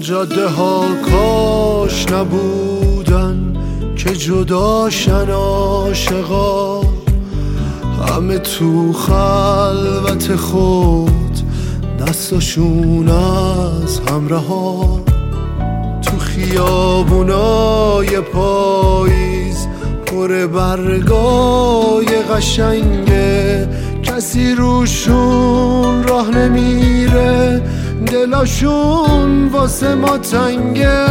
جاده ها کاش نبودن که جداشن عاشقا، همه تو خلوت خود دستاشون از هم رها. تو خیابونای پاییز پر برگای قشنگه، کسی روشون راه نمیره، دلاشون واسه ما تنگه.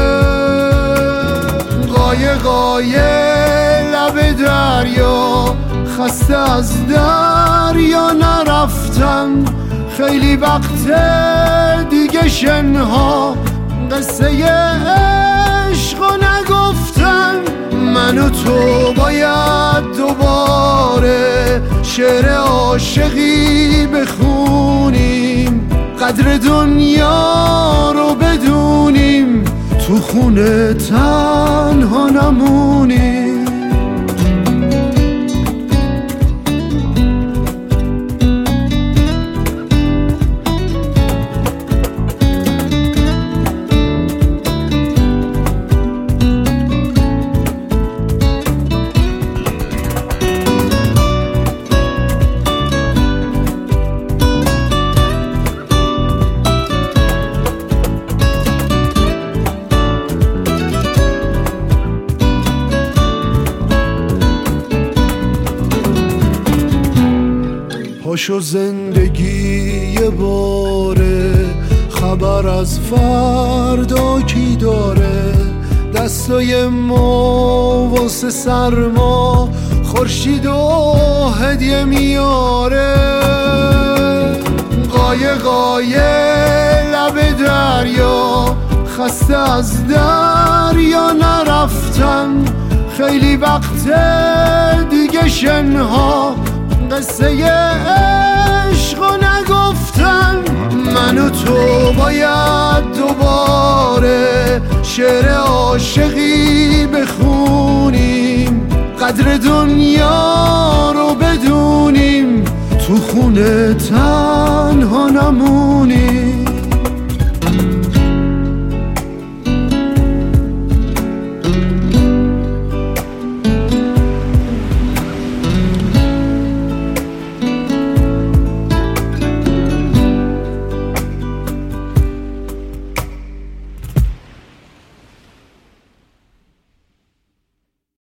قایقای لب دریا خسته از دریا نرفتن، خیلی وقت دیگه شنها قصه عشقو نگفتن. من و تو باید دوباره شعر عاشقی بخونیم، قدر دنیا رو بدونیم، تو خونه تنها نمونیم. پاشو زندگی یه باره، خبر از فردا کی داره؟ دستای ما واسه سرما خورشید و هدیه میاره. قایقای لب دریا خسته از دریا نرفتن، خیلی وقت دیگه شنها قصه عشقو نگفتن. من و تو باید دوباره شعر عاشقی بخونیم، قدر دنیا رو بدونیم، تو خونه تنها نمونیم.